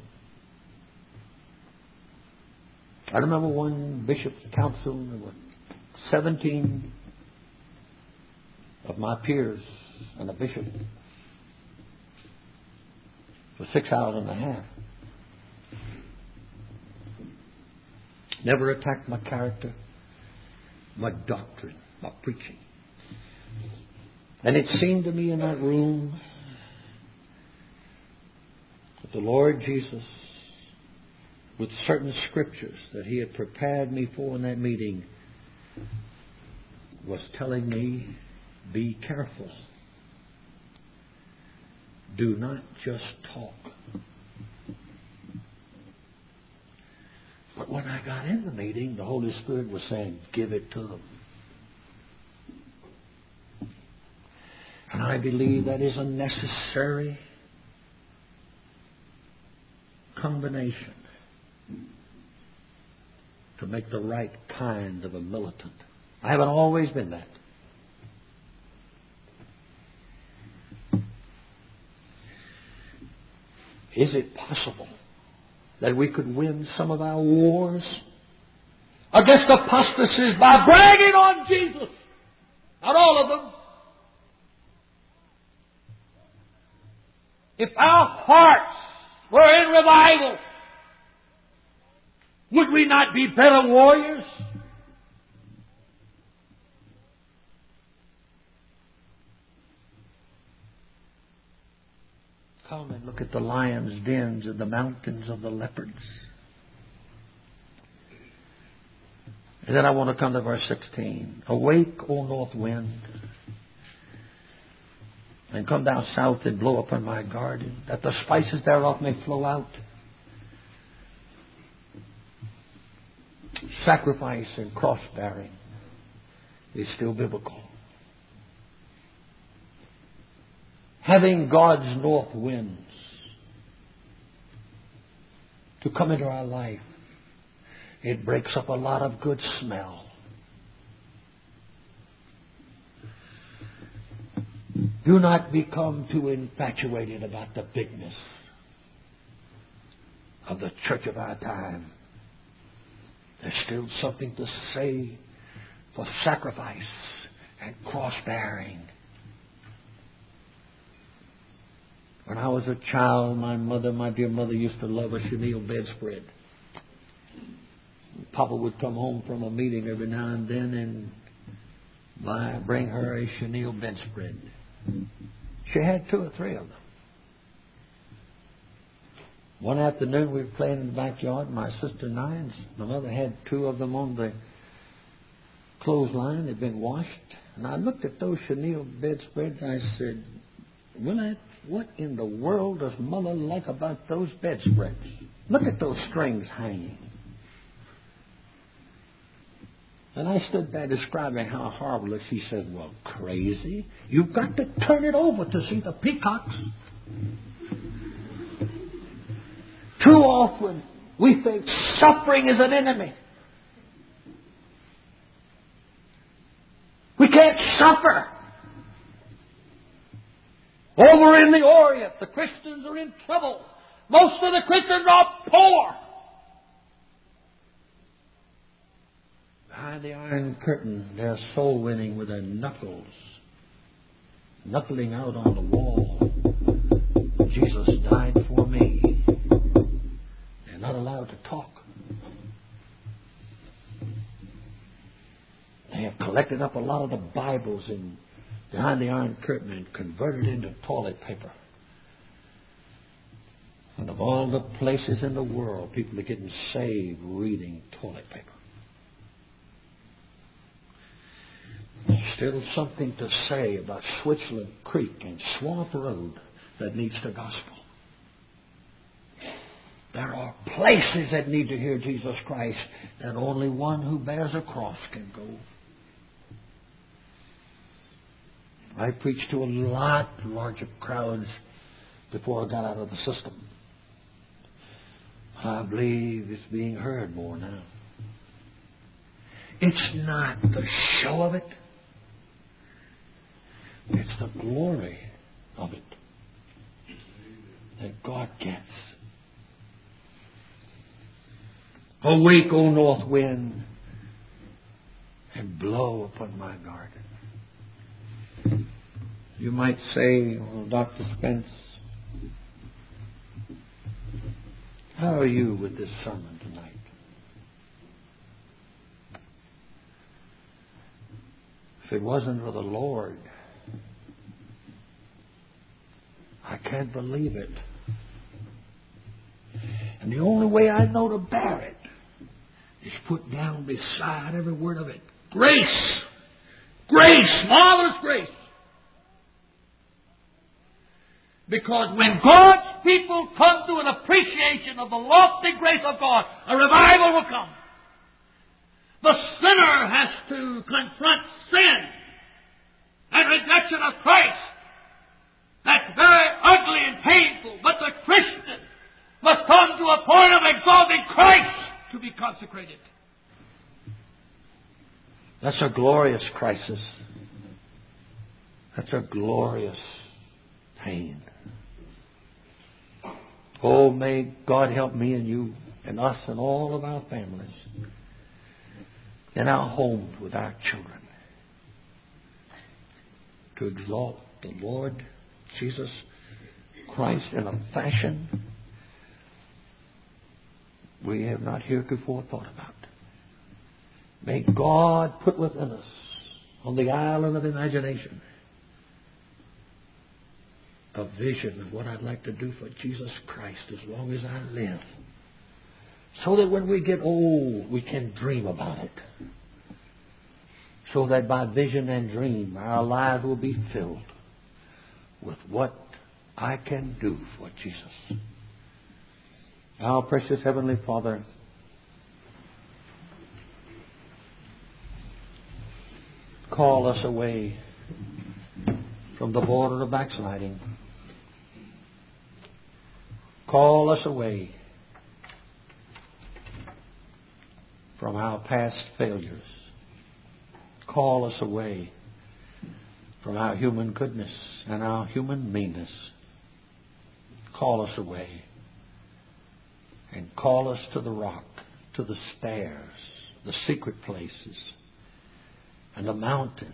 I remember one bishop's council, there were seventeen of my peers and a bishop for six hours and a half. Never attacked my character, my doctrine, my preaching. And it seemed to me in that room that the Lord Jesus, with certain scriptures that He had prepared me for in that meeting, was telling me, be careful. Do not just talk. But when I got in the meeting, the Holy Spirit was saying, give it to them. And I believe that is a necessary combination to make the right kind of a militant. I haven't always been that. Is it possible that we could win some of our wars against apostasies by bragging on Jesus? Not all of them. If our hearts were in revival, would we not be better warriors? Come and look at the lions' dens and the mountains of the leopards. And then I want to come to verse sixteen. Awake, O north wind, and come down south and blow upon my garden, that the spices thereof may flow out. Sacrifice and cross-bearing is still biblical. Having God's north winds to come into our life, it breaks up a lot of good smell. Do not become too infatuated about the bigness of the church of our time. There's still something to say for sacrifice and cross-bearing. When I was a child, my mother, my dear mother, used to love a chenille bedspread. Papa would come home from a meeting every now and then and buy, bring her a chenille bedspread. She had two or three of them. One afternoon we were playing in the backyard, my sister and I, and my mother had two of them on the clothesline. They'd been washed. And I looked at those chenille bedspreads and I said, Willette, what in the world does Mother like about those bedspreads? Look at those strings hanging. And I stood there describing how horrible it. She said, well, crazy. You've got to turn it over to see the peacocks. Too often we think suffering is an enemy. We can't suffer. Over in the Orient, the Christians are in trouble Most of the Christians are poor. Behind the Iron Curtain, they're soul winning with their knuckles, knuckling out on the wall. Jesus died for me. They're not allowed to talk. They have collected up a lot of the Bibles in behind the Iron Curtain and converted into toilet paper. And of all the places in the world, people are getting saved reading toilet paper. There's still something to say about Switzerland Creek and Swamp Road that needs the gospel. There are places that need to hear Jesus Christ that only one who bears a cross can go. I preached to a lot larger crowds before I got out of the system. I believe it's being heard more now. It's not the show of it. It's the glory of it that God gets. Awake, O north wind, and blow upon my garden. You might say, well, Doctor Spence, how are you with this sermon tonight? If it wasn't for the Lord, I can't believe it. And the only way I know to bear it is put down beside every word of it. Grace! Grace! Marvelous grace! Because when God's people come to an appreciation of the lofty grace of God, a revival will come. The sinner has to confront sin and rejection of Christ. That's very ugly and painful. But the Christian must come to a point of exalting Christ to be consecrated. That's a glorious crisis. That's a glorious pain. Oh, may God help me and you and us and all of our families in our homes with our children to exalt the Lord Jesus Christ in a fashion we have not heretofore thought about. May God put within us on the island of imagination a vision of what I'd like to do for Jesus Christ as long as I live, so that when we get old we can dream about it, so that by vision and dream our lives will be filled with what I can do for Jesus. Our precious Heavenly Father, call us away from the border of backsliding. Call us away from our past failures. Call us away from our human goodness and our human meanness. Call us away and call us to the rock, to the stairs, the secret places, and the mountains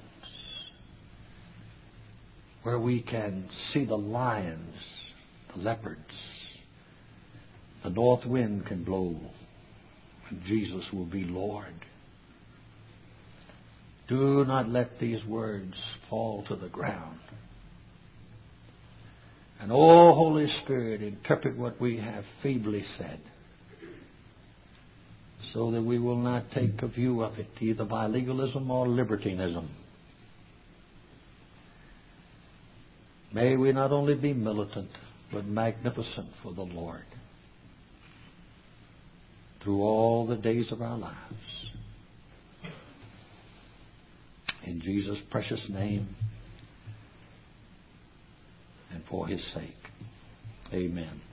where we can see the lions, the leopards. The north wind can blow, and Jesus will be Lord. Do not let these words fall to the ground. And, oh, Holy Spirit, interpret what we have feebly said, so that we will not take a view of it either by legalism or libertinism. May we not only be militant, but magnificent for the Lord through all the days of our lives. In Jesus' precious name and for His sake. Amen.